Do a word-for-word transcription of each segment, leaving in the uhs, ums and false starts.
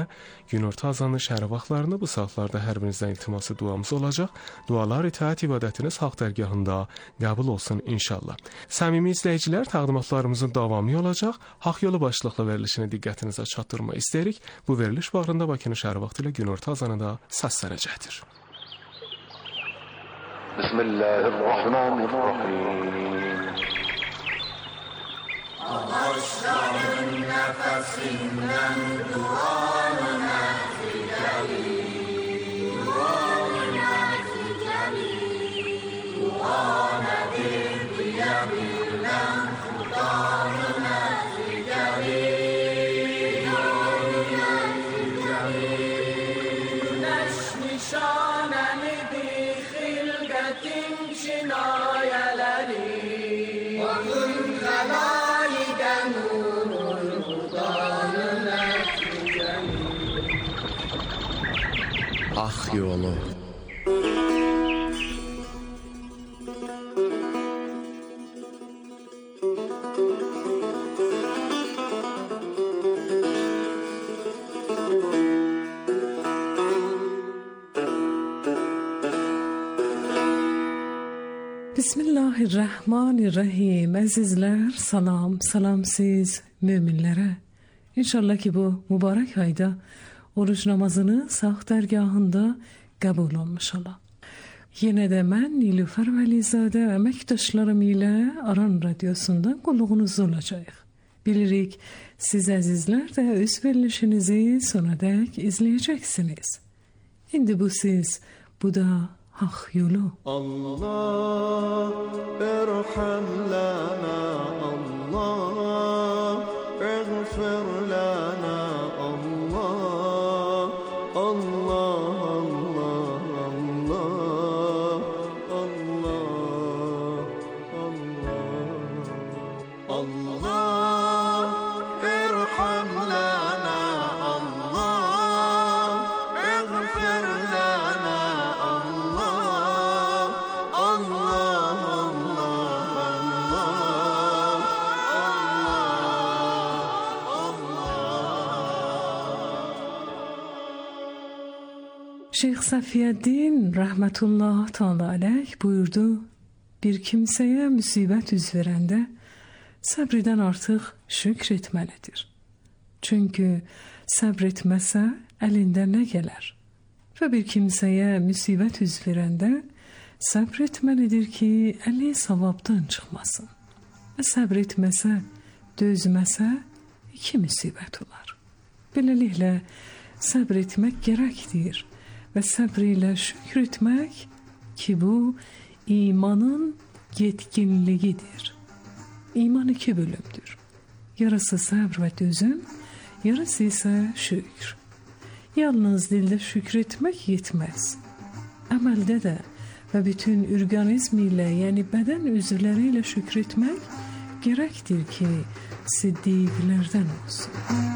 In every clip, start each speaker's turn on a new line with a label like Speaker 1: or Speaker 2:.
Speaker 1: günorta azanı şəhər vaxtlarında bu saatlarda hər birinizdən iltiması duamız olacaq. Dualar itaət ibadətiniz haqq dərgahında qəbul olsun inşallah. Səmimi izləyicilər, təqdimatlarımızın davamı olacaq. Haqq yolu başlıqlı verilişini diqqətinizə çatdırma istəyirik. Bu veriliş vaxtında Bakının şəhər vaxtı ilə günorta azanı da səslənəcəkdir.
Speaker 2: Bismillahirrahmanirrahim. Ağaçların nefesinden duanına fidelim, duanına fidelim, duanedir diyebilmem, Kur'an'ına fidelim, duanına fidelim. Güneş nişanemidir hilgetin çinayeleri, bakın helal
Speaker 3: Haqq yolu.
Speaker 4: Bismillahirrahmanirrahim. Əzizlər, salam, salam siz müminlərə. İnşallah ki bu mübarək ayda oruç namazını sağ dərgahında qəbul olmuş ola. Yenə də mən Nilüfər Vəlizadə əməkdaşlarım ilə Aran Radiyosunda qulluğunuz olacaq. Bilirik, siz əzizlər də öz verilişinizi sonadək izləyəcəksiniz. İndi bu siz, bu da haqq yolu.
Speaker 2: Allah erham lana, Allah اغفر لنا الله الله الله الله الله الله ارحم لنا الله اغفر لنا الله الله
Speaker 4: Şeyh Safiyeddin rahmetullah Teala aleyh buyurdu, bir kimseye musibet yüz verende sabreden artık şükretmelidir. Çünkü sabretmese elinde ne gelir? Ve bir kimseye musibet yüz verende sabretmelidir ki eli savaptan çıkmasın. Ve sabretmese, dözmese iki musibet olar. Beləliklə sabretmek gerektir. Ve sabrıyla şükretmek ki bu imanın yetkinliğidir. İman iki bölümdür. Yarısı sabr ve dözüm, yarısı ise şükür. Yalnız dilde şükretmek yetmez. Amelde de ve bütün organizmiyle yani beden üzvleriyle şükretmek gerektir ki siddiqlerden olsun.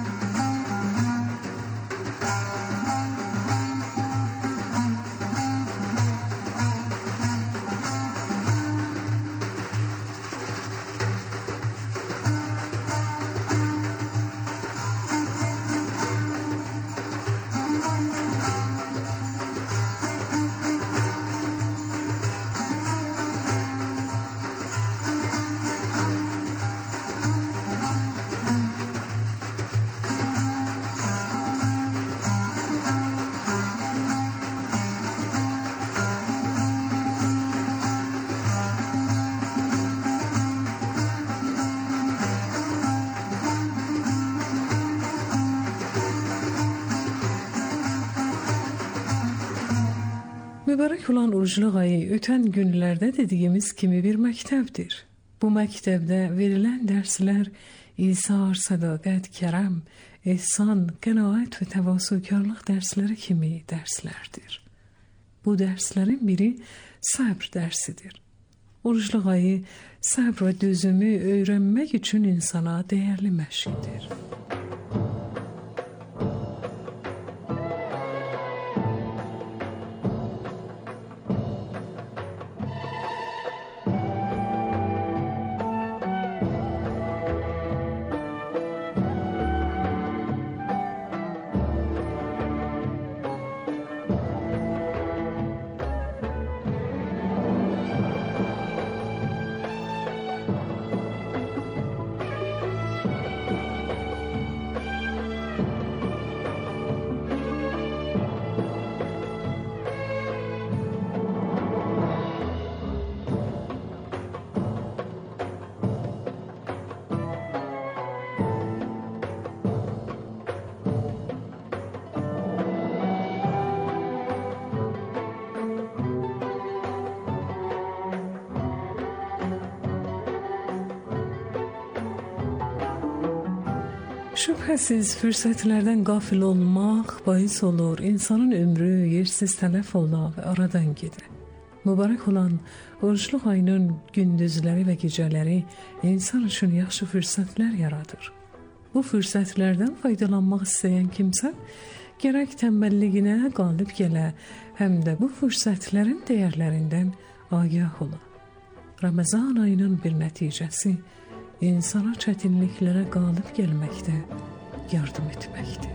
Speaker 4: Mübarək olan orucluq ayı ötən günlərdə dediyimiz kimi bir məktəbdir. Bu məktəbdə verilən dərslər İsar, sədaqət, kərəm, ehsan, qənaət və təvazökarlıq dərsləri kimi dərslərdir. Bu dərslərin biri səbr dərsidir. Orucluq ayı səbr və dözümü öyrənmək üçün insana dəyərli məşqdir. Şübhəsiz fürsətlərdən qafil olmaq bahis olur, insanın ömrü yersiz tələf ola və aradan gedir. Mübarək olan oruçluq ayının gündüzləri və gecələri insan üçün yaxşı fürsətlər yaradır. Bu fürsətlərdən faydalanmaq istəyən kimsə gərək tənbəlliğinə qalib gələ, həm də bu fürsətlərin dəyərlərindən agah ola. Ramazan ayının bir nəticəsi insana çətinliklərə qalib gəlməkdə yardım etməkdir.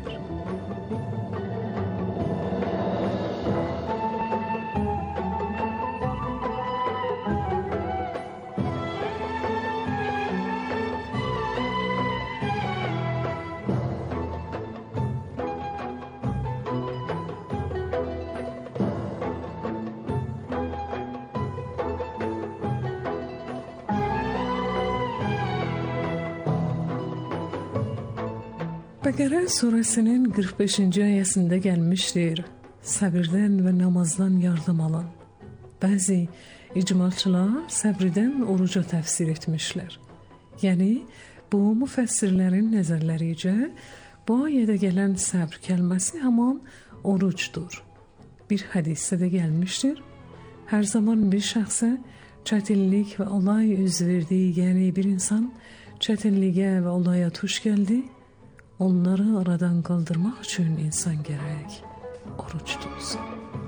Speaker 4: Bəqərə surəsinin qırx beşinci ayəsində gəlmişdir: səbirdən və namazdan yardım alın. Bəzi icmalçılar səbirdən oruca təfsir etmişlər. Yəni, bu müfəssirlərin nəzərləricə bu ayədə gələn səbr kəlməsi haman orucdur. Bir hədisdə də gəlmişdir: hər zaman bir şəxsə çətinlik və olay üz verdiyi, yəni bir insan çətinliyə və olaya tuş gəldi, onları aradan qaldırmaq üçün insan gərək oruç tutsun.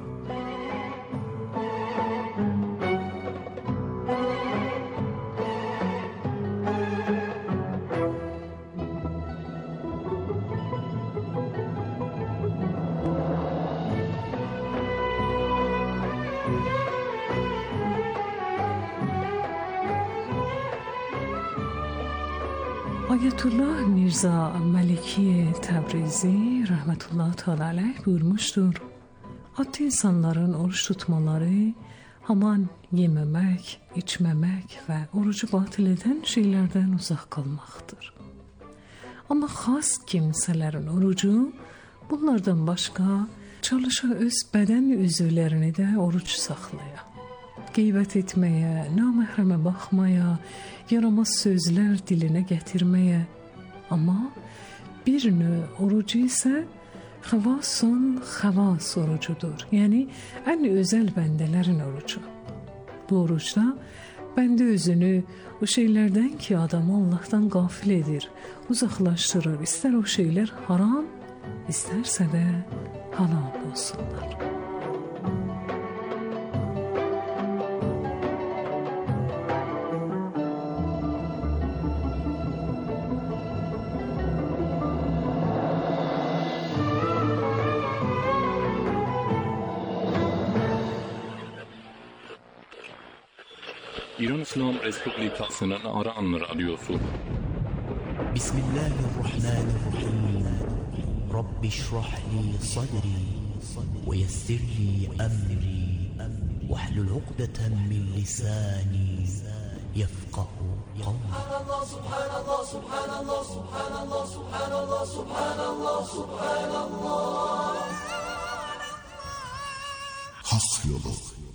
Speaker 4: Ayətullah Mirza Maliki Təbrizi rəhmətullah təala əleyh buyurmuşdur: Adlı insanların oruç tutmaları haman yeməmək, içməmək və orucu batil edən şeylərdən uzaq qalmaqdır. Amma xas kimsələrin orucu bunlardan başqa çalışa öz bədən üzvlərini də oruç saxlaya, qeybət etməyə, naməhrəmə baxmaya, yaramaz sözlər dilinə gətirməyə. Amma bir növ orucu isə xavasun xavas orucudur. Yəni, ən özəl bəndələrin orucu. Bu orucda bəndə özünü o şeylərdən ki, adamı Allahdan qafil edir, uzaqlaşdırır. İstər o şeylər haram, istərsə də halal olsunlar.
Speaker 5: İran İslam Respublikasının Aran Radyosu.
Speaker 6: Bismillahirrahmanirrahim. Rabbi şrah li sadri ve yessir li emri ve hlul uqdeten min lisani yefqahu qawli.
Speaker 2: Subhanallah, subhanallah, subhanallah, subhanallah, subhanallah, subhanallah.
Speaker 7: Hak yolu.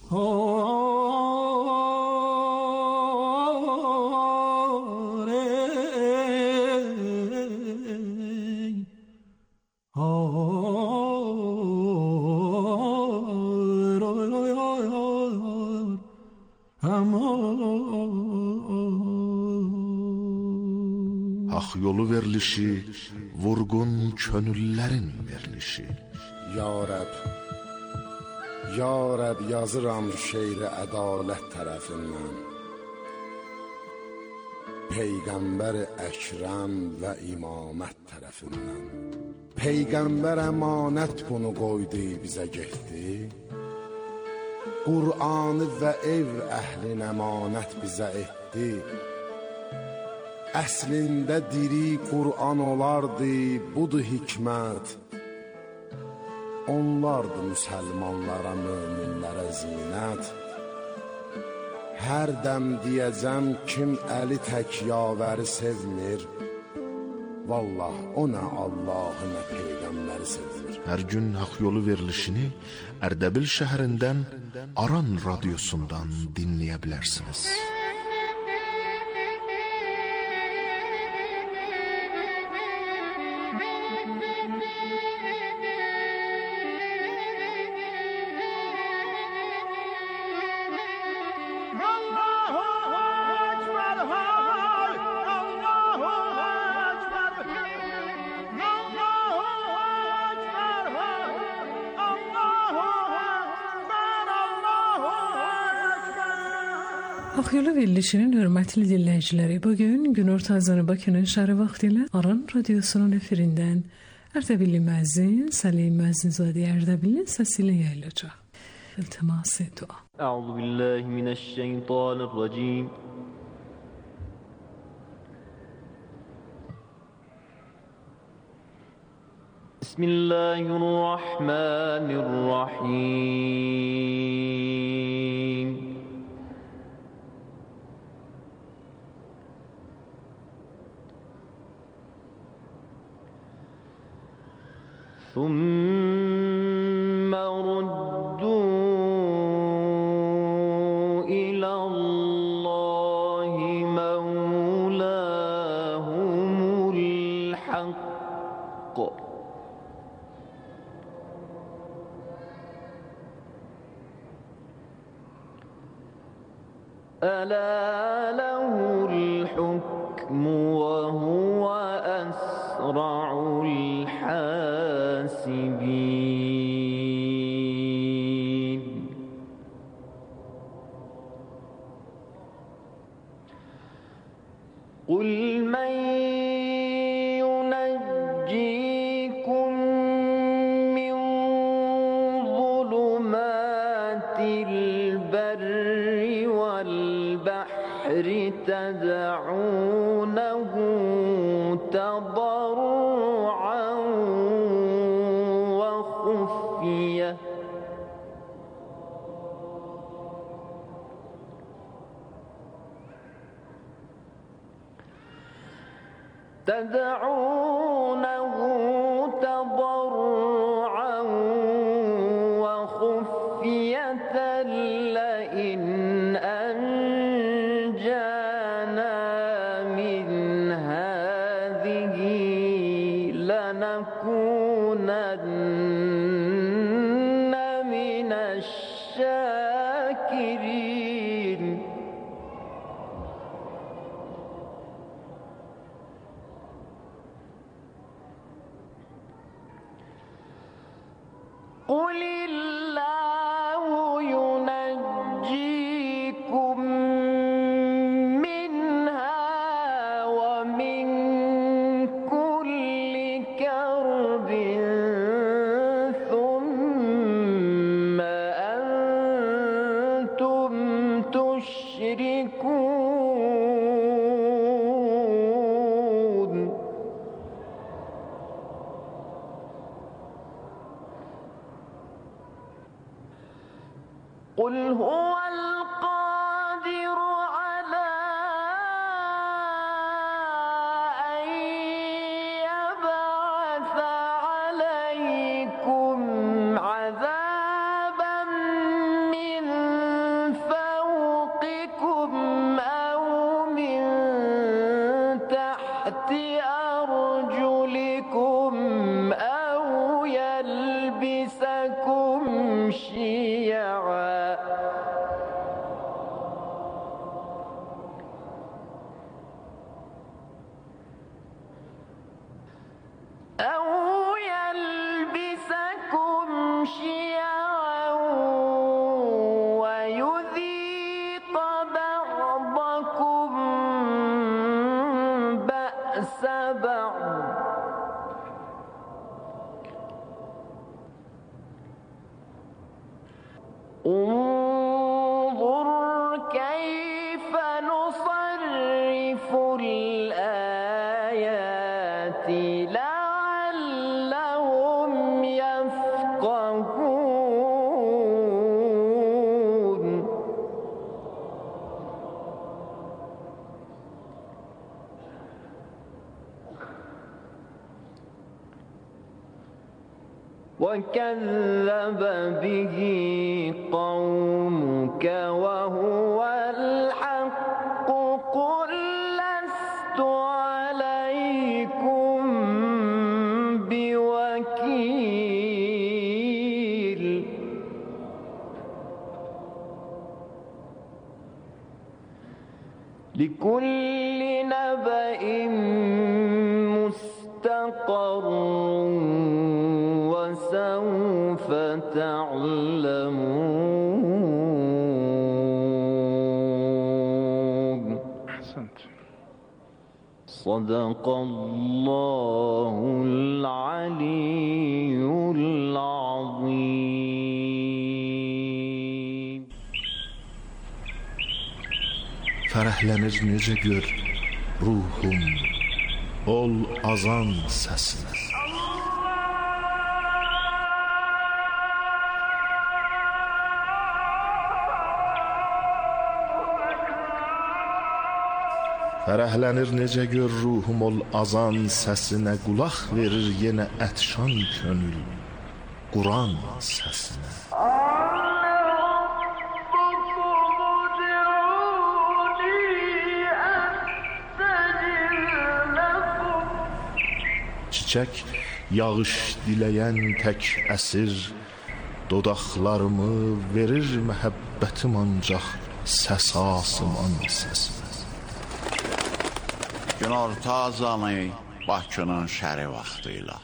Speaker 7: Hak yolu verilişi, vurgun könüllerin verilişi.
Speaker 8: Ya Rəb, Ya Rəb yazıram şeiri ədalət tərəfindən, Peyğəmbər Əkrəm və imamət tərəfindən. Peyğəmbər əmanət bunu qoydu, bizə getdi, Qur'anı və ev əhlin əmanət bizə etdi. Əslində diri Qur'an olardı, budur hikmət. Onlardı müsəlmanlara, möminlərə zinət. Hər dəm deyəcəm kim əli tək yavəri sevmir, vallah o nə Allahı nə Peyğəmbəri sevir.
Speaker 7: Hər gün hak yolu verilişini Ərdəbil şəhərindən Aran radyosundan dinləyə bilərsiniz.
Speaker 4: Akıyolu verilişinin hürmetli dinleyicileri, bugün günorta azanı Bakü'nün şarı vaktiyle Aran Radyosu'nun efirinden Erdebilli Müezzin Salim Müezzinzade Erdebilli sesiyle yayılacak. İltiması dua.
Speaker 9: Euzubillahimineşşeytanirracim. Bismillahirrahmanirrahim. ثم ردوا إلى الله مولاهم الحق ألا له الحكم وهو أسرع الحاسبين. قل من ينجيكم من ظلمات البر والبحر تدعونه تضرعا وخفية تدعونه تضرعا وخفية لئن أنجانا من هذه لنكونن من الشاكرين. قل الله ينجيكم منها ومن كل كرب ثم أنتم تشركون. قل هو القادر على أن يبعث عليكم عذابا من فوقكم أو من تحت أرجلكم أو يلبسكم شيعا أو يلبسكم شيعا ويذيق بعضكم بأس بعض. انظر كيف نصرف الآيات لعلهم يفقهون. وكذب به قومك وهو الحق قل لست عليكم بوكيل. لكل نبأ مستقر وسوف تعلمون. صدق الله العلی العظیم.
Speaker 7: Fərəhlənir necə gör ruhum ol azan səsinə. Fərəhlənir necə gör ruhum ol azan səsinə, qulaq verir yenə ətşan könül Quran səsinə. Çiçək yağış diləyən tək əsir, dodaqlarımı verir məhəbbətim ancaq səs asıman səsinə.
Speaker 10: Günorta azanı Bakının şəri vaxtıyla.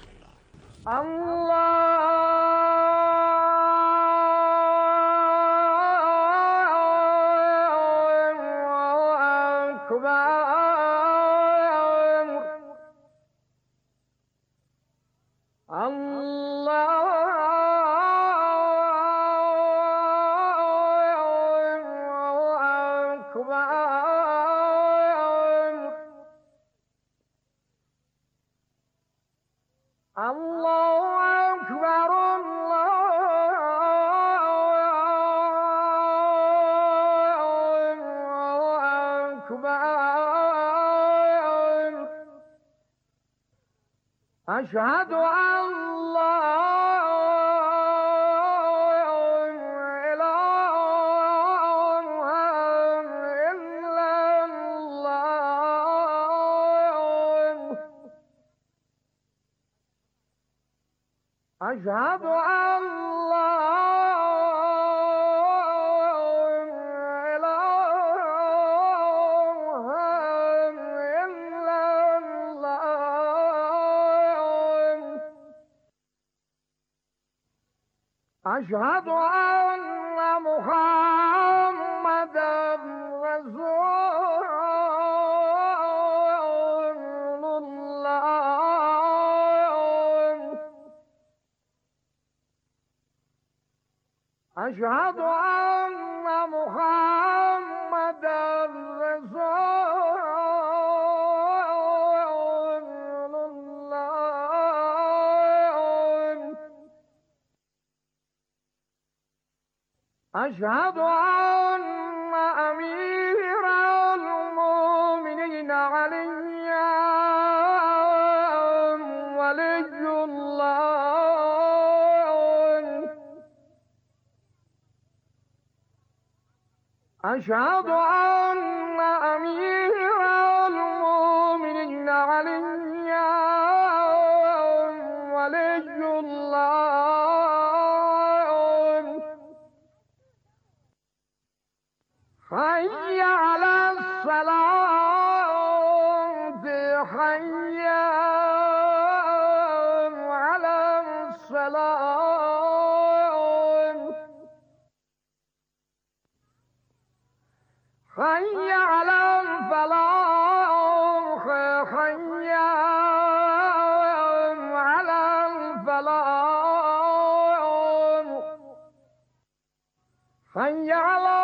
Speaker 2: أشهد أن لا إله إلا الله. أشهد أن لا أشهد أن محمدا رسول الله. أشهد أن محمدا رسول أشهد أن أمير المؤمنين علي ولي الله. أشهد أن أمير المؤمنين علي ولي الله. حي على الصلاة حي على الصلاة حي على الفلاح حي على الفلاح حي على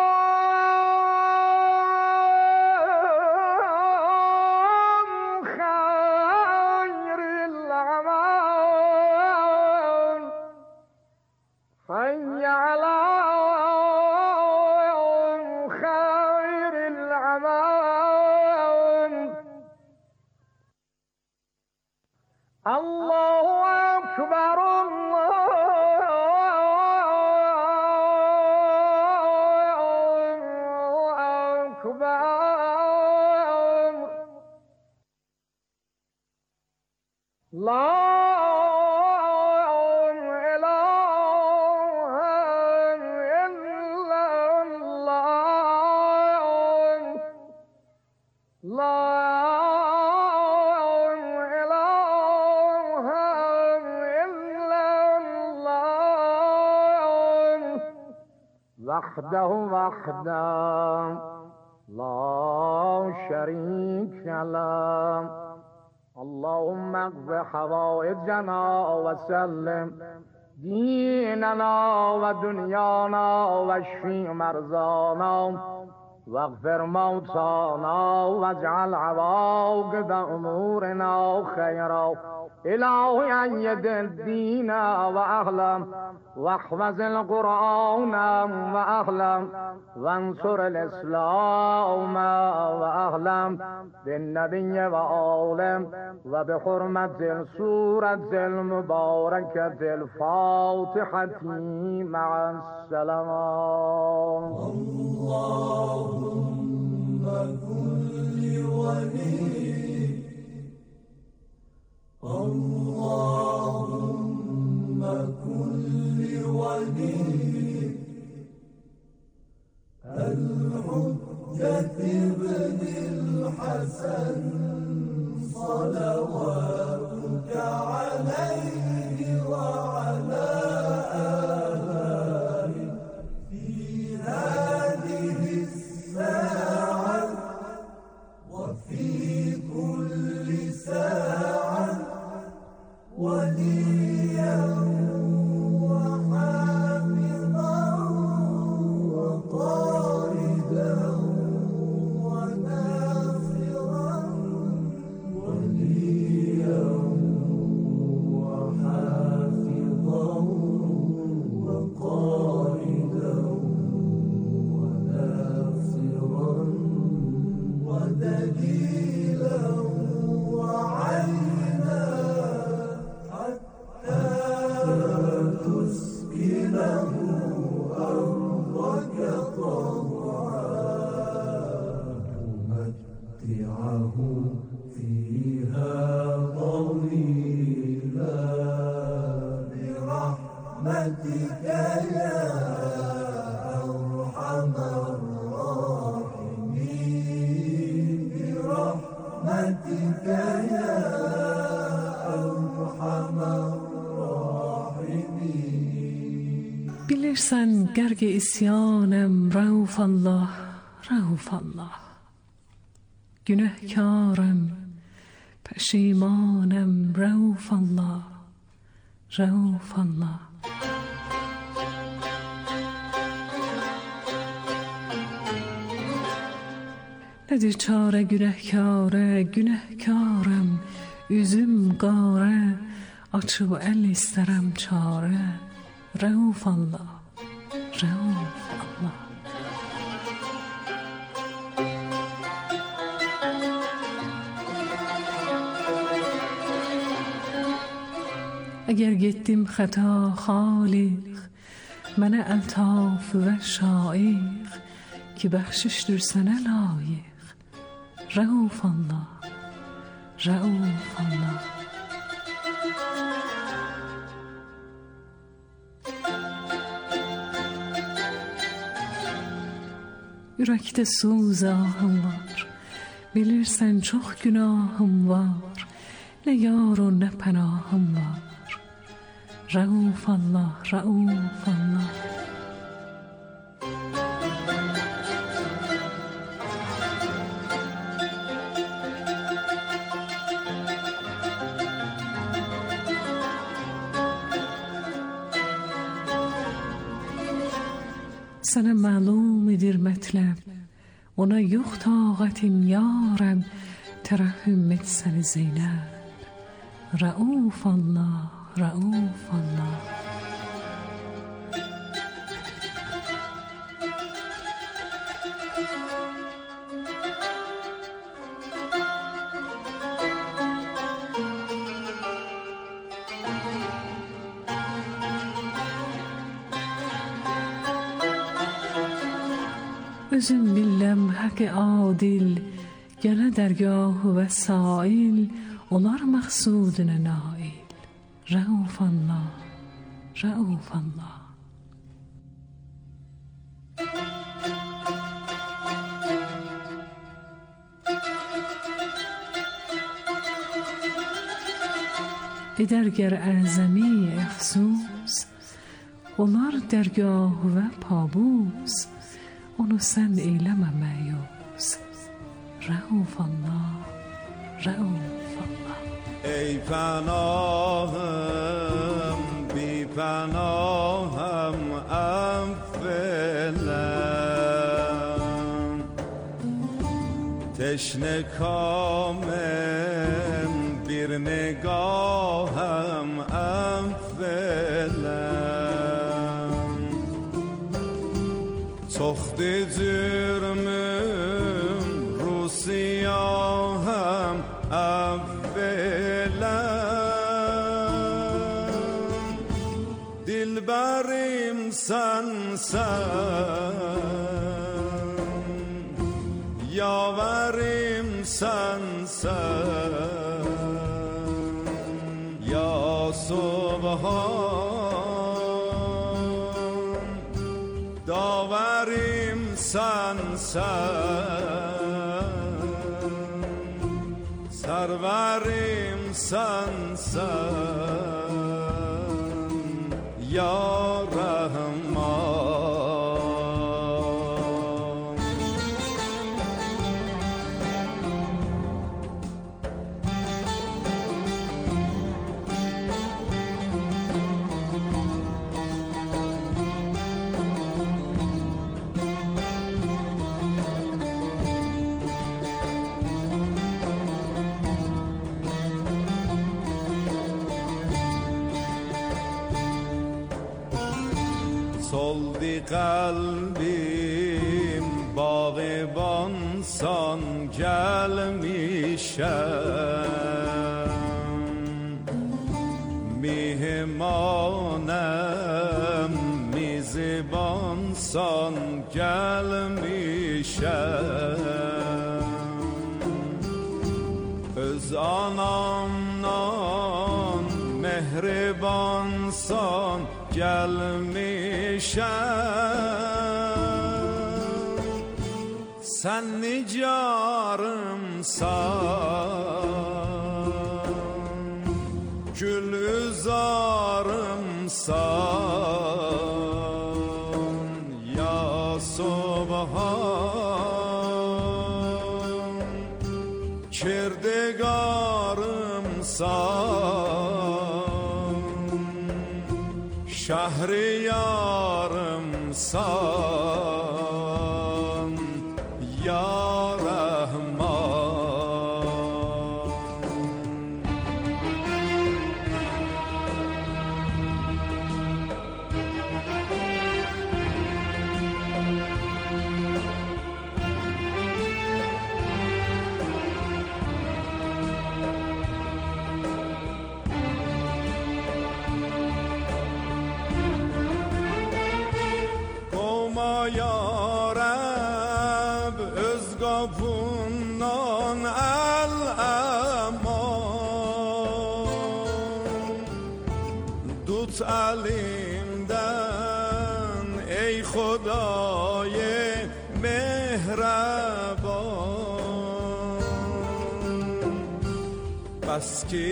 Speaker 2: الله أكبر الله أكبر لا وحده وحده لا شريك له. اللهم اقض حوائجنا وسلم ديننا ودنيانا واشفي مرضانا واغفر موتانا واجعل عواقب امورنا خيرا. إلهي أيد الدين وأهلا واحفظ القرآن وأهلا وانصر الإسلام وأهلا بالنبي وآله وبحرمة السورة المباركة الفاتحة مع السلام.
Speaker 11: اللهم كن ولي اللهم كن لولي الحجة ابن الحسن صلواتك عليه وعلى آله في هذه الساعة وفي كل ساعة وليا وحافظا وقائدا وناصرا وليا وحافظا وقائدا وناصرا ودليلا وعينا تسكنه أرضك طوعا تمتعه فيها طويلا برحمتك يا أرحم الراحمين برحمتك يا أرحم
Speaker 4: Bilirsən qərq-i isyanəm, Rauf Allah, Rauf Allah. Günəhkarəm, pəşimanəm, Rauf Allah, Rauf Allah. Nədir çarə günəhkarə, günəhkarəm, üzüm qarə, açıb əl istərəm çarə. Rauf Allah, Rauf Allah. Əgər getdim xəta xaliq, mənə əltaf və şaiq, ki bəxşişdir sənə layiq. Rauf Allah, Rauf Allah. Ürəkdə suzahım var, bilirsən çox günahım var, nə yar o nə pənahım var. Rauf Allah, Rauf Allah. Sənə məlumidir mətləb, ona yox taqətim yarəm, tərəhhüm etsəni Zeynəb. Rauf Allah, Rauf Allah. Özüm billəm həq-i adil, gələ dərgahı və sail, olar məqsudinə nail. Rauf Allah, Rauf Allah. Edər gər əzəmi əfsus, olar dərgahı və pabus, onu sən eyləmə məyus. روز. رعوف الله، رعوف الله.
Speaker 12: ای پناهم بی پناهم افلم، تشنه کامم بیر نگاهم افلم، تخت جرمم رو سیاهم افلم، دلبریم سنسن یاوریم سنسن یا سبحان، داوریم سنسن سروریم سنسن یا رحمان. soldi kalbim bağban san gelmişem, mihmanem mizban san gelmişem, öz anamdan mehriban san gelmişem, sen nicarımsan, gülüzarımsan ya Subhan, kirdigarımsan, şehriyarımsan ya Rahman. Ya Rab öz kapından el aman, tut elimden ey Xuday mehraban, bas ki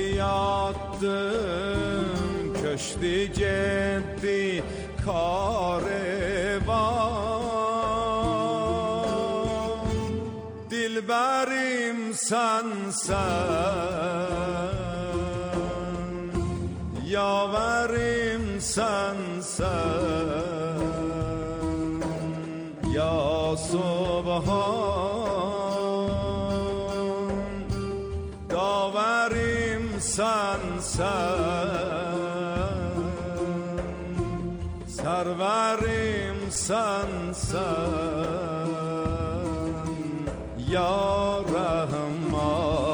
Speaker 12: yattım köştü gitti kariban, dilberim sensen, yaverim sensen ya Subhan, daverim sensen, serverim sensen ya Rahman.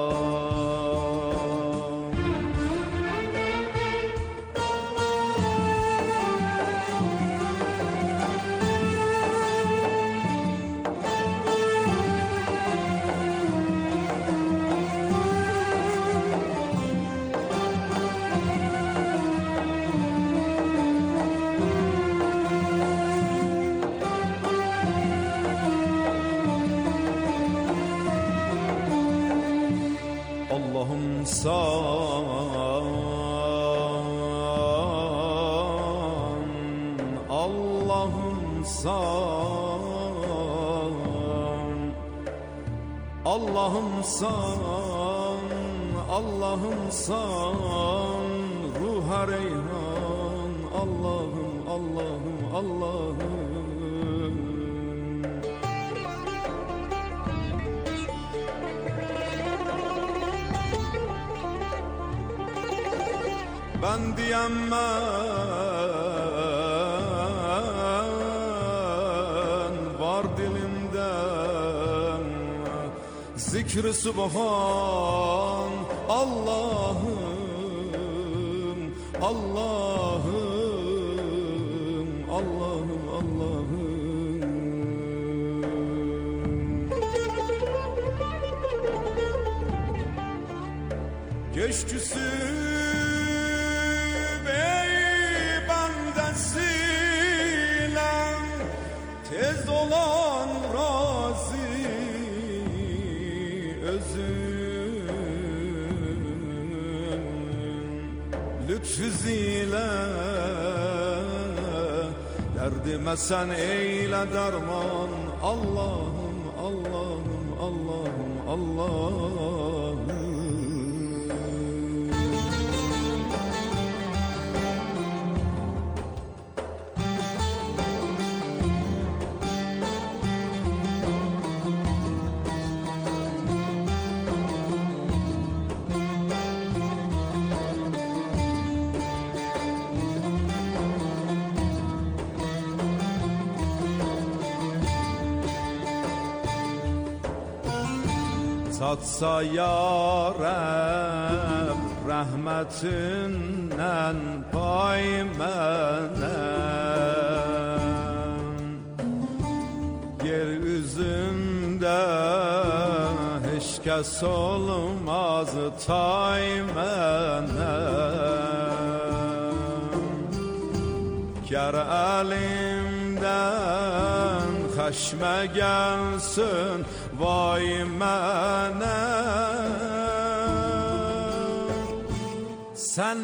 Speaker 12: Allah'ım san, Allah'ım san Allah'ımsan, Allah'ımsan, ruha reyhan, Allah'ım, Allah'ım, Allah'ım. Ben diyemem var dilimden zikr-i subhan, Allah'ım, Allah'ım, Allah'ım, Allah'ım. Geçküsü tez olan razı özün lütfüz ile derdime sen eyle derman, Allah'ım, Allah'ım, Allah'ım, Allah'ım. Tatsa yarem rahmetinden pay menem, yer üzünde hiç kes olmaz tay menem. Ger elimden xəşmə gəlsin vay mənə, sən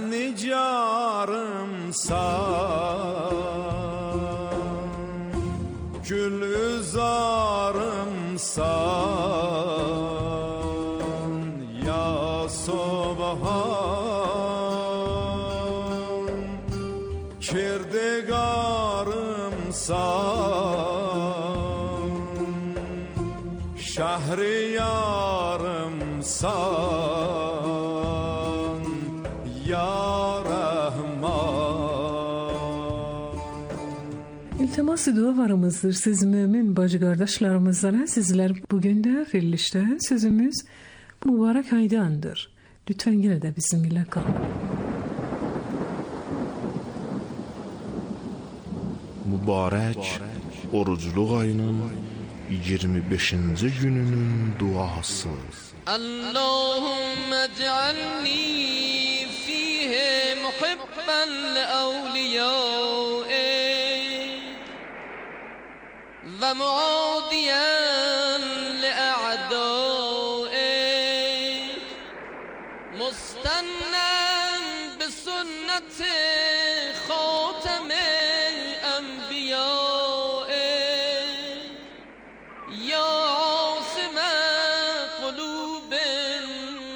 Speaker 12: nicarımsan, gül üzarımsan, ya Subhan, kirdigarımsan, şehriyarımsan, ya Rahman.
Speaker 4: İltimas-ı dualarımızdır siz mümin bacı kardeşlerimizden. Sizler bugün de verilişte sözümüz mübarek aydandır. Lütfen yine de bizimle kalın.
Speaker 7: Mübarek orucluq ayının iyirmi beşinci gününün duası.
Speaker 13: Allahümme ec'alni fihi muhibben li'evliyâe ve muadiyen li'a'dâe mustannen bi sünneti khâtemi enbiyâe ya asime kulubin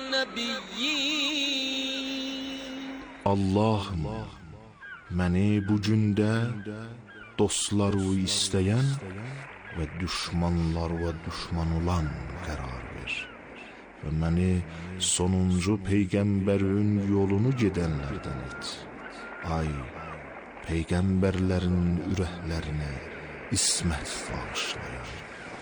Speaker 13: nebiyyin.
Speaker 7: Allah'ım, məni bu gündə dostları istəyən və düşmanlar və düşman olan qərar ver və məni sonuncu peyğəmbərin yolunu gedənlərdən et. Ay, peyğəmbərlərin ürəklərinə ismət bağışlayan.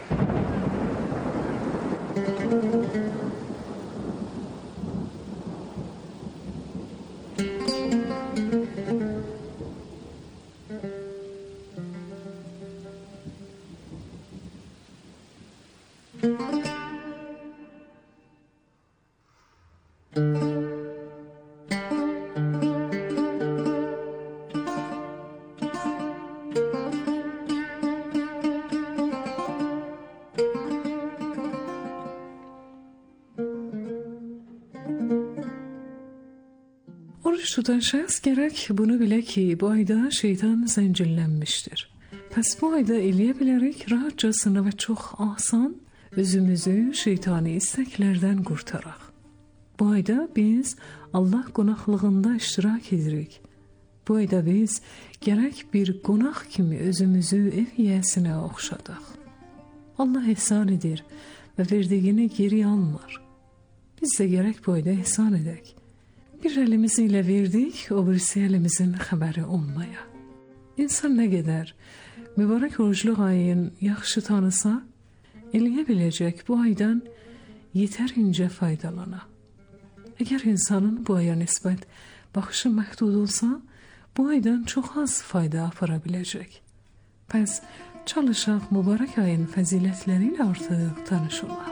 Speaker 7: Oruç tutan şahs gerek bunu bile ki bu ayda şeytan zincirlenmiştir. Pes bu ayda eleyebilerek rahatçasına ve çok asan
Speaker 4: özümüzü şeytani isteklerden kurtaraq. Bu ayda biz Allah qonaqlığında iştirak edirik. Bu ayda biz gərək bir qonaq kimi özümüzü ev yiyəsinə oxşadaq. Allah ihsan edir və verdiyini geri almır. Biz də gərək bu ayda ihsan edək. Bir əlimizi ilə verdik, o birisi əlimizin xəbəri olmaya. İnsan nə qədər mübarək orucluq ayın yaxşı tanısa, eləyə biləcək bu aydan yetərincə faydalana. Əgər insanın bu aya nisbət baxışı məhdud olsa, bu aydan çox az fayda apara biləcək. Pəs çalışaq mübarək ayın fəzilətləri ilə artıq tanış olaq.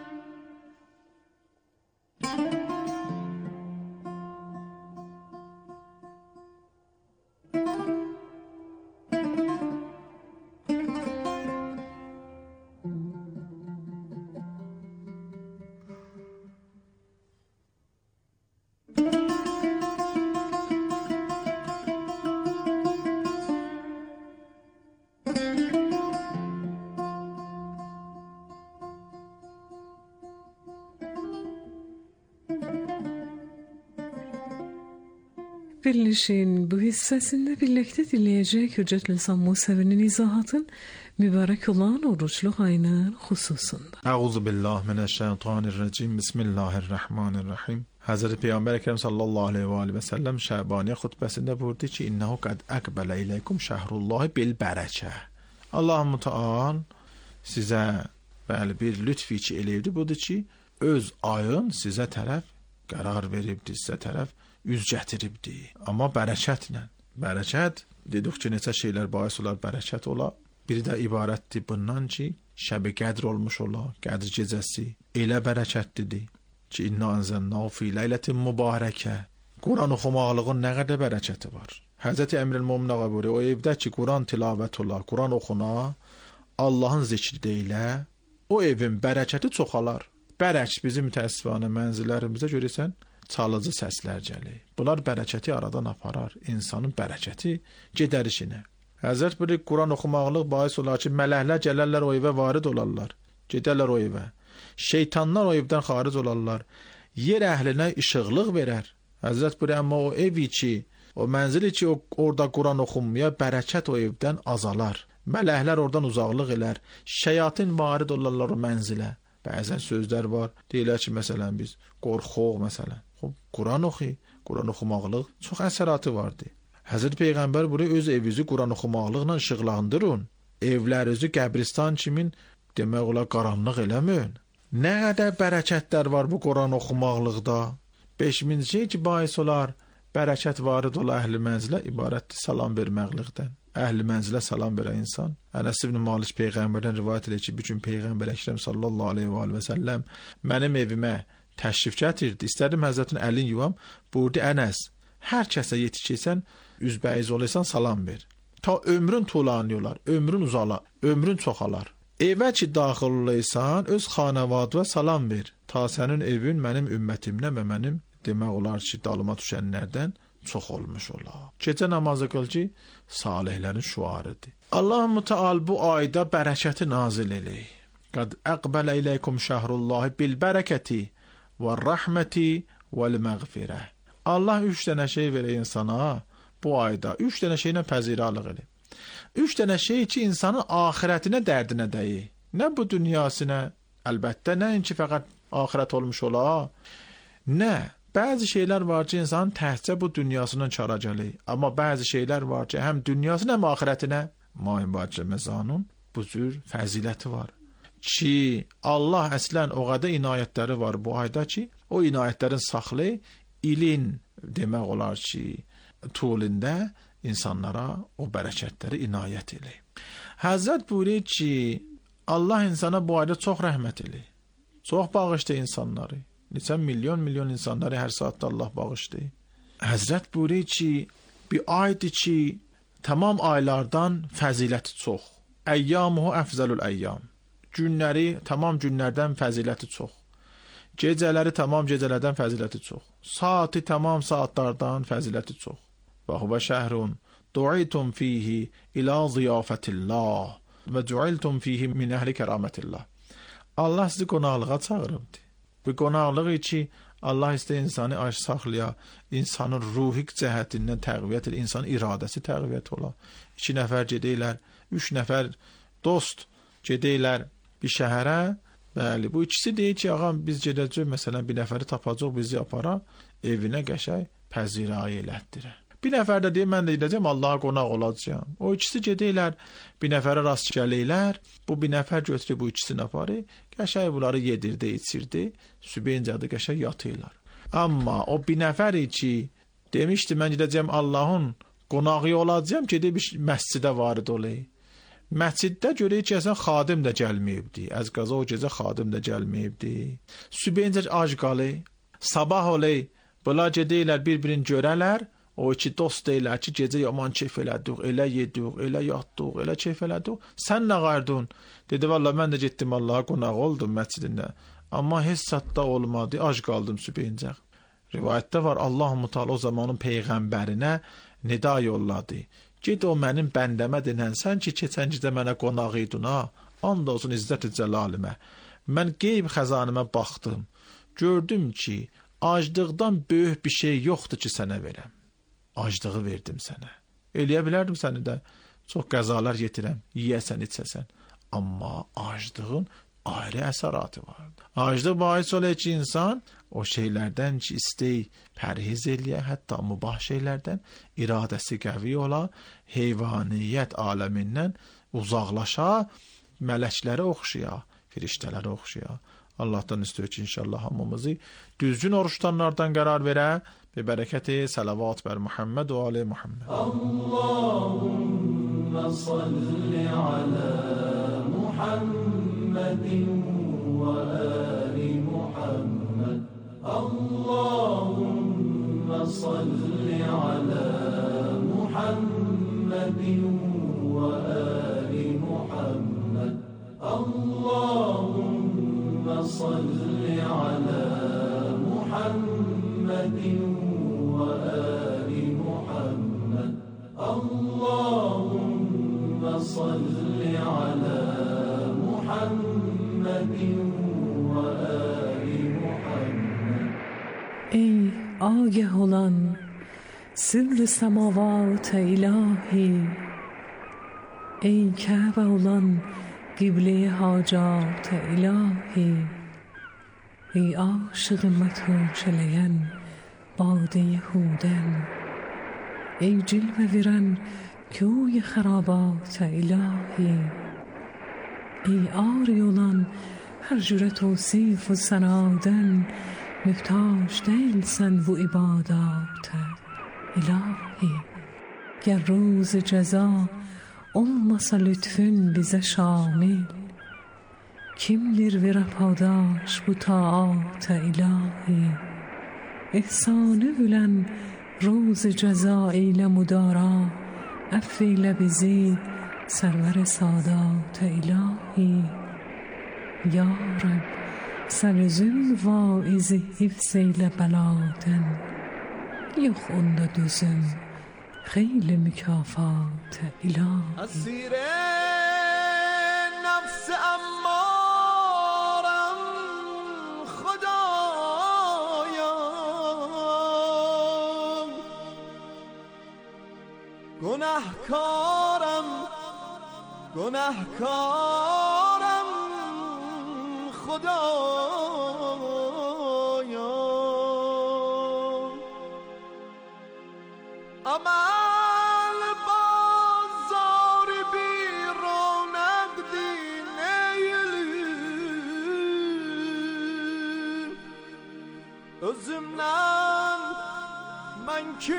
Speaker 4: Verilişin bu hissəsində birlikdə dinləyəcək Hüccət Lisan Musəvinin izahatın mübarək olan oruçluq ayının xüsusunda.
Speaker 14: Əuzu billah minəşşeytanirracim. Bismillahirrahmanirrahim. Hazreti Peyğəmbər Əkrəm sallallahu əleyhi və alihi və səlləm Şəbaniyə xutbəsində buyurdu ki, "İnnehu qad aqbala ileykum şəhrullahi bil bərəkə." Allah Mütəal sizə bəli bir lütfi ki eləyibdi, budur ki, öz ayın sizə tərəf qərar veribdi, sizə tərəf üz gətiribdi. Amma bərəkətlə. Bərəkət dedik ki, neçə şeylər bais olar bərəkət ola. Biri də ibarətdir bundan ki, şəb-i qədr olmuş ola, qədr gecəsi elə bərəkətlidir ki, inna anzalnahu fi leyletin mübarəkə. Quran oxumaqlığın nə qədər bərəkəti var. Həzrəti Əmrül-Mömin ağa buyuruyor, o evdə ki, Quran tilavət ola, Quran oxuna, Allahın zikri deyilə, o evin bərəkəti çoxalar. Bərək bizim mütəəssifanə mənzillərimizdə görürsən, çalıcı səslər gəlir. Bunlar bərəkəti aradan aparar. İnsanın bərəkəti gedər işinə. Həzrət buyuruyor, Quran oxumaqlıq bahis olar ki, mələklər gələrlər o evə varid olarlar. Gedərlər o evə. Şeytanlar o evdən xaric olarlar. Yer əhlinə işıqlıq verər. Həzrət buyuruyor, amma o evi ki, o mənzili ki, o, orada Quran oxunmaya, bərəkət o evdən azalar. Mələklər oradan uzaqlıq elər. Şeyatin varid olarlar o mənzilə. Bəzən sözlər var. Deyirlər ki, məsələn biz qorxuq məsələn. Quran oxuy, Quran oxumaqlıq çox əsəratı vardı. Həzrət Peyğəmbər buraya öz evinizi Quran oxumaqlıqla işıqlandırın. Evlərinizi qəbristan kimin demək olar qaranlıq eləməyin. Nə qədər bərəkətlər var bu Quran oxumaqlıqda. beşinci şey ki, bahis olar bərəkət varid ola əhli mənzilə ibarətdir salam verməklikdən. Əhli mənzilə salam verən insan. Ənəs ibn Malik Peyğəmbərdən rivayət edir ki, bütün Peyğəmbər Əkrəm sallallahu aleyhi və aleyhi və səlləm mənim evimə təşrif gətirdi. İstədim Həzrətin əlin yuvam. Buyurdu, Ənəs, hər kəsə yetişirsən, üzbəyiz olaysan, salam ver. Ta ömrün tulanıyorlar, ömrün uzalar, ömrün çoxalar. Evə ki, daxil olaysan, öz xanavadına salam ver. Ta sənin evin mənim ümmətimlə və mənim demək olar ki, dalıma düşənlərdən çox olmuş olar. Gecə namazı qıl ki, salihlərin şuarıdır. Allah Mütəal bu ayda bərəkəti nazil eləyir. Qad əqbələ iləykum şəhrullahi bil bərəkəti və rəhməti və məğfirə. Allah üç dənə şey verir insana bu ayda. Üç dənə şeylə pəziralıq edir. Üç dənə şey ki, insanın ahirətinə dərdinə dəyir. Nə bu dünyasına, əlbəttə, nəinki fəqət ahirət olmuş ola. Nə? Bəzi şeylər var ki, insanın təhcə bu dünyasından çara gəlir. Amma bəzi şeylər var ki, həm dünyasına, həm ahirətinə maim vacə məzanun bu cür fəziləti var. Ki, Allah əslən o qədər inayətləri var bu ayda ki, o inayətlərin saxlı ilin demək olar ki, tulində insanlara o bərəkətləri inayət eləyir. Həzrət buyuruyor ki, Allah insana bu ayda çox rəhmət eləyir. Çox bağışdır insanları. Neçə milyon milyon insanları hər saatda Allah bağışlayır. Həzrət buyuruyor ki, bir aydır ki, tamam aylardan fəziləti çox. Əyyamuhu əfzəlül əyyam. Günləri, tamam günlərdən fəziləti çox. Gecələri tamam gecələrdən fəziləti çox. Saati tamam saatlardan fəziləti çox. Və huvə şəhrun du'itum fihi ilə ziyafətillah və du'iltum fihi min əhli kəramətillah. Allah sizi qonaqlığa çağırıbdı. Bu qonaqlıq ki Allah istəyir insanı aç saxlaya, insanın ruhi cəhətindən təqviyyət edir, insanın iradəsi təqviyyət ola. İki nəfər gedəylər, üç nəfər dost gedəylər bir şəhərə. Bəli, bu ikisi deyir ki, ağam biz gedəcək, məsələn bir nəfəri tapacaq, bizi apara, evinə qəşəng pəzirayı elətdirə. Bir nəfər də deyir, mən də gedəcəm, Allaha qonaq olacağam. O ikisi gedəylər, bir nəfərə rast gələylər, bu bir nəfər götürür bu ikisini aparır, qəşəng bunları yedirdi, içirdi, sübhəncədə qəşəng yatırlar. Amma o bir nəfəri ki, demişdi, mən gedəcəm Allahın qonağı olacağam, gedib məscidə varid olayım. Məsciddə görək ki, əsən xadim də gəlməyibdi, əz qaza o gecə xadim də gəlməyibdi. Sübhəncə ac qalır, sabah olay, bunlar gedəylər, bir-birini görələr. O iki dost deyirlər ki, gecə yaman keyf elədik, elə yedik, elə yatdıq, elə keyf elədik. Sən nə qardın? Dedi, vallahi mən də getdim Allaha qonaq oldum məscidində. Amma heç satda olmadı, ac qaldım sübhəncə. Rivayətdə var, Allah-u Teala o zamanın peyğəmbərinə nida yolladı. Ged o mənim bəndəmə dinənsən ki, keçən gecə mənə qonaq idin ha. And olsun İzzət-i Cəlalimə. Mən qeyb xəzanəmə baxdım. Gördüm ki, aclıqdan böyük bir şey yoxdur ki, sənə verəm. Aclığı verdim sənə. Eləyə bilərdim səni də. Çox qəzalar yetirəm, yiyəsən, içəsən. Amma aclığın ayrı əsəratı var. Aclıq bahis olar ki, insan o şeylərdən ki, istəy, pərhiz eləyə, hətta mübah şeylərdən iradəsi qəvi ola, heyvaniyyət aləmindən uzaqlaşa, mələklərə oxşaya, firiştələrə oxşaya. Allah'tan istiyor ki inşallah hamımızı düzgün oruç tutanlardan karar vere ve bereketi salavat ver Muhammed ve Ali Muhammed.
Speaker 11: Allahümme salli ala Muhammedin ve Ali Muhammed. Allahümme salli ala Muhammedin ve Ali Muhammed. Allahümme صل على محمد وآل محمد اللهم صل على محمد وآل محمد.
Speaker 4: ای آگه olan sır semavat ilahi, ey Kabe olan قبله حاجات الهی، ای عاشق متون çeleyen bade یهودن، ای جلوه ورن کوی خرابات الهی، ای آری olan her cüre توصیف و سنادن محتاج değilsen bu ibadat ilahi. گر روز جزا olmasa lütfün bize şamil, kimdir vere padaş bu taat-ı ilahi. İhsanı bilen روز ceza ile mudara, affeyle bizi server saadat-ı ilahi. Ya Rab serüzün vaizi hifzeyle beladen, yok onda düzüm خیلی مکافات الهی.
Speaker 12: اسیر نفس امارم خدایا، گناهکارم گناهکارم خدایا، عمل بازار بیرونق dineyli, özümden ben ki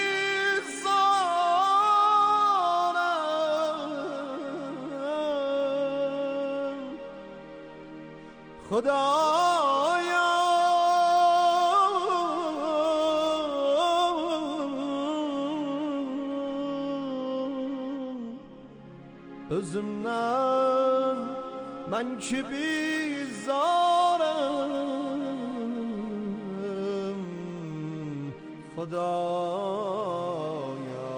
Speaker 12: bizarım Xudaya. Özümden ben ki bizarım Xudaya.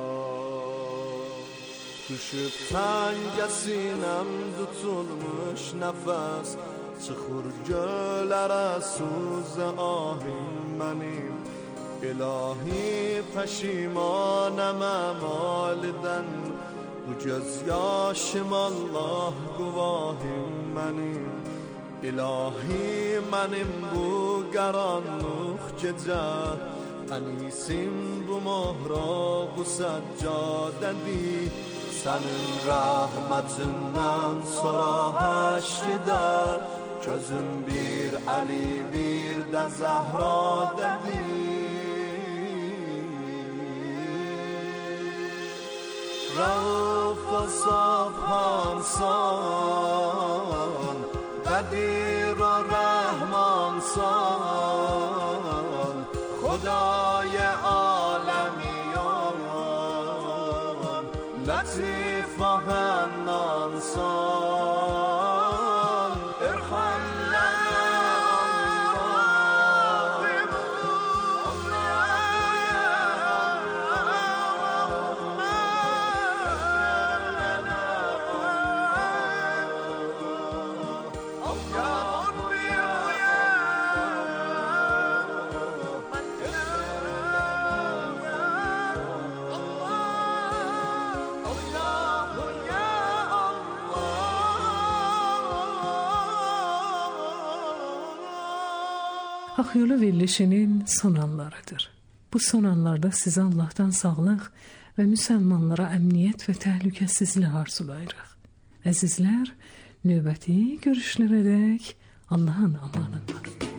Speaker 12: Düşüp tengesinem tutulmuş nefes, Çıxır gölərə suz ahim mənim İlahi pəşimanəm əmalidən Bu göz yaşım Allah quvahim mənim İlahi mənim bu qaranlıq gecə Ənisim bu mahra bu səccadədir Sənin rəhmətindən sonra həşkidə Gözüm bir Əli bir də Zəhradədir Rauf və Safhansan Qədir و رحمانسان خدای عالمیان لطیف و حنانسان ارحم
Speaker 4: Akyolu verilişinin son anlarıdır. Bu son anlarda size Allah'tan sağlıq ve Müslümanlara əmniyyət ve təhlükəsizlik arzulayırıq. Əzizlər, növbəti görüşlərə dək Allah'ın amanında.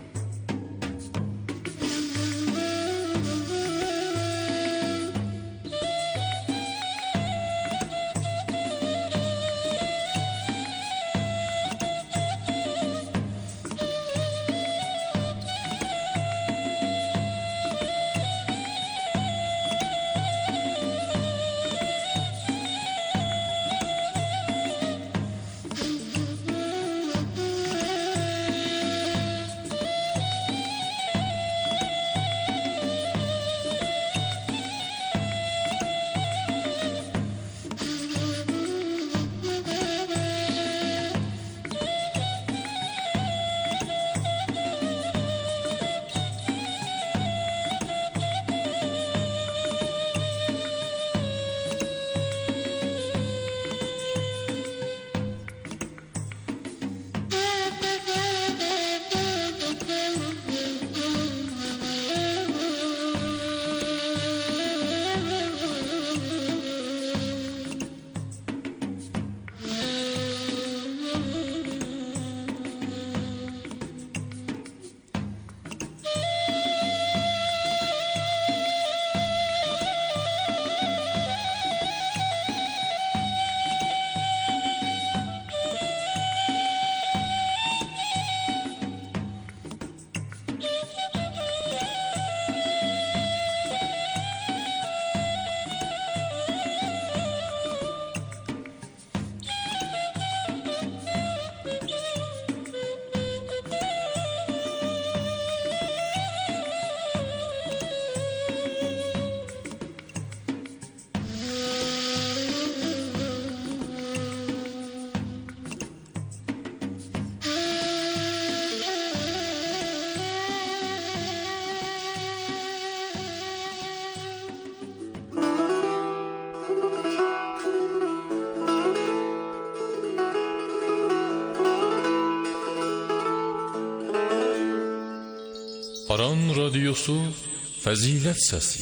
Speaker 5: Aran Radyosu Fəzilət Səsi.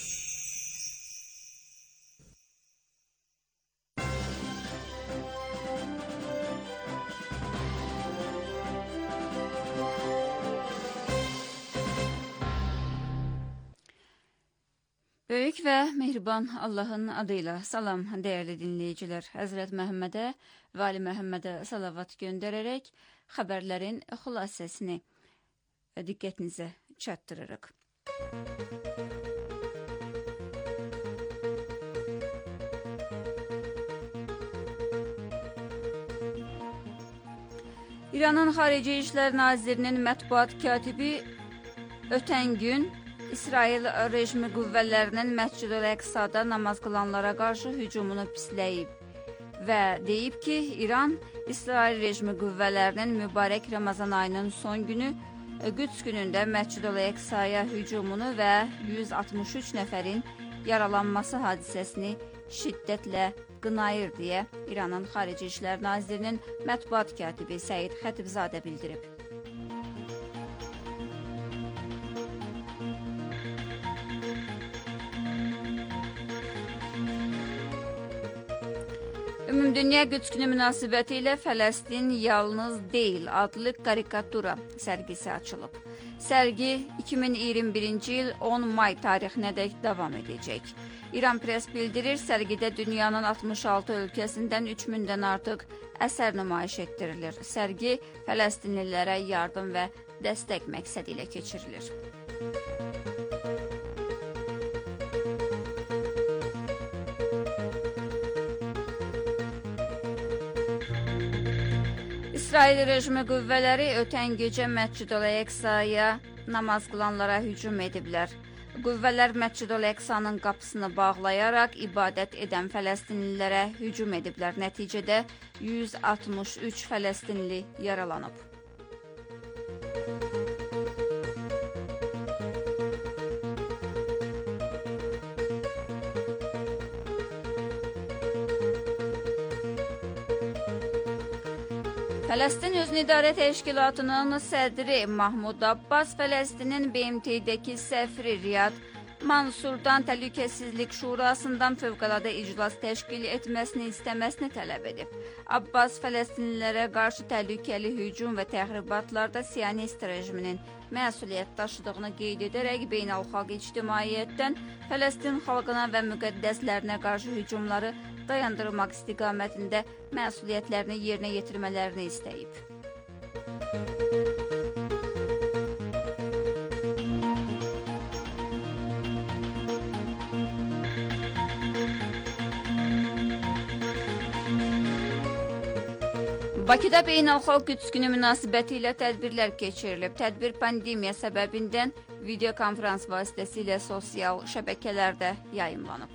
Speaker 15: Böyük və mehriban Allahın adıyla salam değerli dinleyiciler. Həzrət Məhəmmədə və Ali Məhəmmədə salavat göndərərək xəbərlərin xülasəsini diqqətinizə çatdırırıq. İranın Xarici İşlər Nazirinin mətbuat katibi ötən gün İsrail rejimi qüvvələrinin Məscid-ül-Əqsada namaz qılanlara qarşı hücumunu pisləyib. və deyib ki, İran İsrail rejimi qüvvələrinin mübarək Ramazan ayının son günü Qüds günündə Məscid-ül Əqsaya hücumunu və yüz altmış üç nəfərin yaralanması hadisəsini şiddətlə qınayır deyə İranın Xarici İşlər Nazirinin mətbuat katibi Səid Xətibzadə bildirib. Ümumdünya Qüds günü münasibəti ilə Fələstin yalnız deyil adlı karikatura sərgisi açılıb. Sərgi iki min iyirmi birinci il on may tarixinədək davam edəcək. İran Press bildirir, sərgidə dünyanın altmış altı ölkəsindən üç mindən artıq əsər nümayiş etdirilir. Sərgi Fələstinlilərə yardım və dəstək məqsədi ilə keçirilir. İsrail rejimi qüvvələri ötən gecə Məscid-ül Əqsaya namaz qılanlara hücum ediblər. Qüvvələr Məscid-ül Əqsanın qapısını bağlayaraq ibadət edən fələstinlilərə hücum ediblər. Nəticədə yüz altmış üç fələstinli yaralanıb. Fələstin Özünü İdarə Təşkilatının sədri Mahmud Abbas Fələstinin B M T-dəki səfiri Riyad Mansurdan Təhlükəsizlik Şurasından fövqəladə iclas təşkil etməsini istəməsini tələb edib. Abbas Fələstinlilərə qarşı təhlükəli hücum və təxribatlarda Siyonist rejiminin məsuliyyət daşıdığını qeyd edərək beynəlxalq ictimaiyyətdən Fələstin xalqına və müqəddəslərinə qarşı hücumları dayandırmaq istiqamətində məsuliyyətlərini yerinə yetirmələrini istəyib. Bakıda beynəlxalq Qüds günü münasibəti ilə tədbirlər keçirilib. Tədbir pandemiya səbəbindən video konferans vasitəsilə sosial şəbəkələrdə yayımlanıb.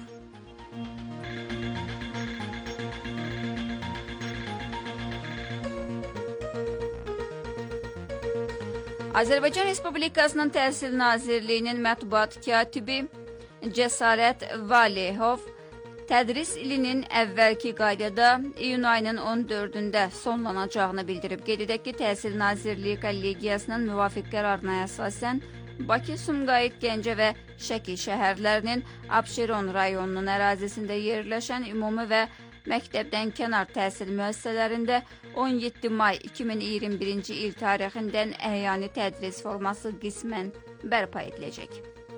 Speaker 15: Azərbaycan Respublikasının Təhsil Nazirliyinin mətbuat katibi Cəsarət Valehov tədris ilinin əvvəlki qaydada iyun ayının on dördündə sonlanacağını bildirib. Qeyd edək ki, Təhsil Nazirliyi kollegiyasının müvafiq qərarına əsasən Bakı, Sumqayıt, Gəncə və Şəki şəhərlərinin Abşeron rayonunun ərazisində yerləşən ümumi və məktəbdən kənar təhsil müəssisələrində on yeddi may iki min iyirmi birinci il tarixindən əyani tədris forması qismən bərpa ediləcək.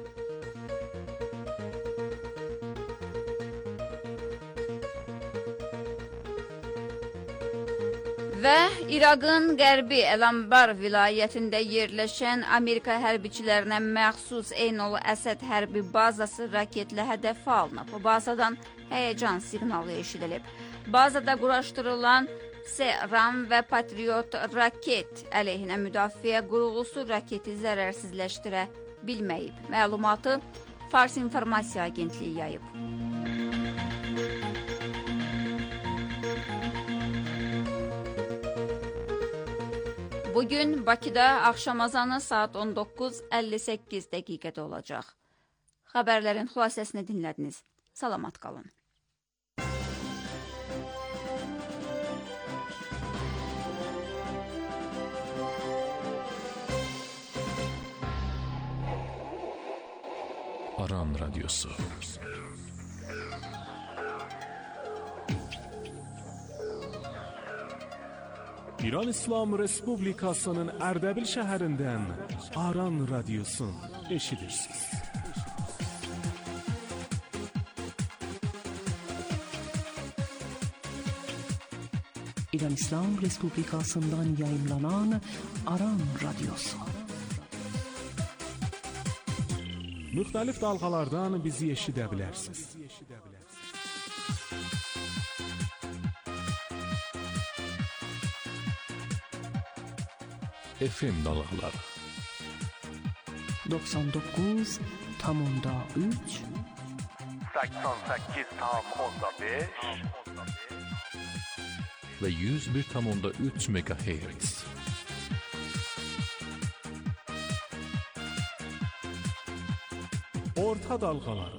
Speaker 15: Və İraqın qərbi Əlambar vilayətində yerləşən Amerika hərbiçilərinə məxsus Eynul Əsəd hərbi bazası raketlə hədəfə alınıb. Bu bazadan həyəcan siqnalı eşidilib. Bazada quraşdırılan S-RAM və Patriot raket əleyhinə müdafiə qurğusu raketi zərərsizləşdirə bilməyib. Məlumatı Fars İnformasiya Agentliyi yayıb. Bugün Bakıda axşam azanı saat on doqquz əlli səkkiz dəqiqədə olacaq. Xəbərlərin xülasəsini dinlədiniz. Salamat qalın.
Speaker 5: Aran Radyosu.
Speaker 1: İran İslam Respublikasının Ərdəbil şəhərindən Aran Radyosun eşidirsiniz.
Speaker 16: İran İslam Respublikasından yayımlanan Aran Radyosu.
Speaker 1: Müxtəlif dalğalardan bizi eşidə bilərsiniz.
Speaker 5: F M dalğaları
Speaker 16: doxsan doqquz tam onda üç
Speaker 17: səksən səkkiz tam onda beş
Speaker 5: ve yüz bir tam onda üç megahertz.
Speaker 1: Orta dalgaları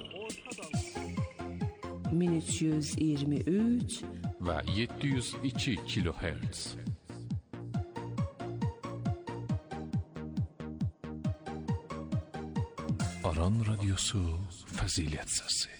Speaker 16: min üç yüz iyirmi üç
Speaker 5: ve yedi yüz iki kilohertz. Aran Radyosu Fazilet Sesi.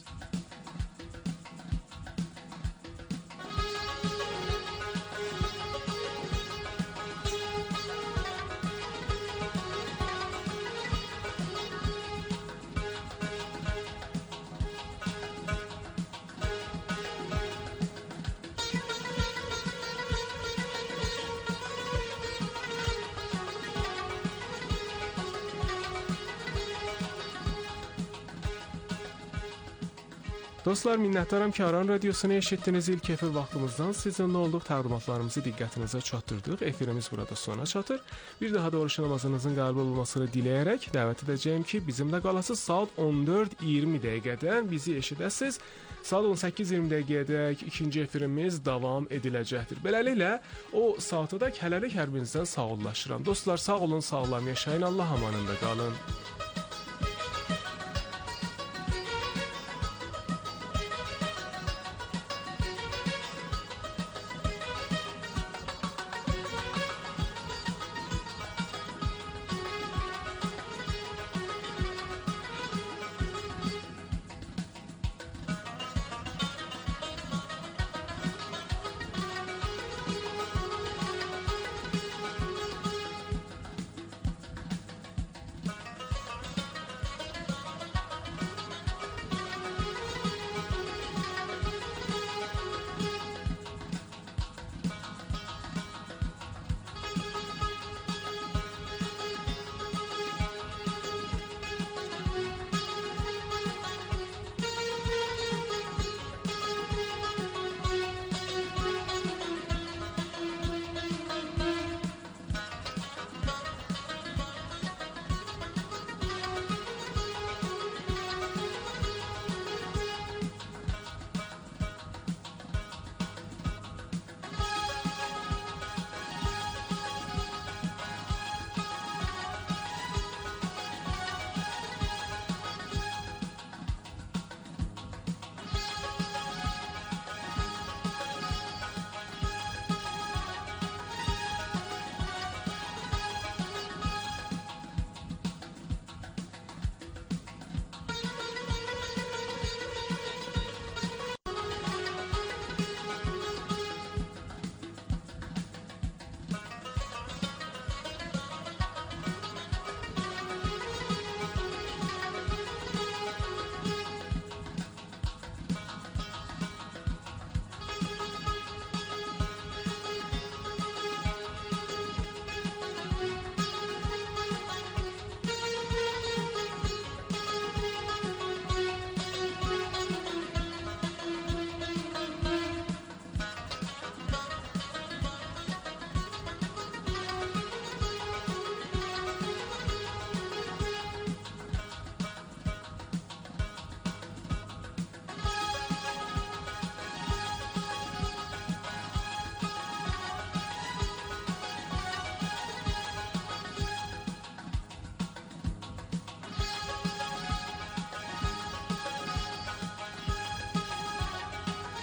Speaker 1: Dostlar, minnətdaram ki, Aran Radiosunu eşitdiniz. İlk efir vaxtımızdan sizinlə olduq. Təqdimatlarımızı diqqətinizə çatdırdıq. Efirimiz burada sona çatır. Bir daha da oruç namazınızın qəbul olmasını diləyərək dəvət edəcəyim ki, bizimlə qalasınız. Saat on dörd iyirmi dəqiqədən bizi eşidəsiniz. Saat on səkkiz iyirmi dəqiqədək ikinci efirimiz davam ediləcəkdir. Beləliklə, o saatadək hələlik hər birinizdən sağollaşıram. Dostlar, sağ olun, sağlam yaşayın. Allah amanında qalın.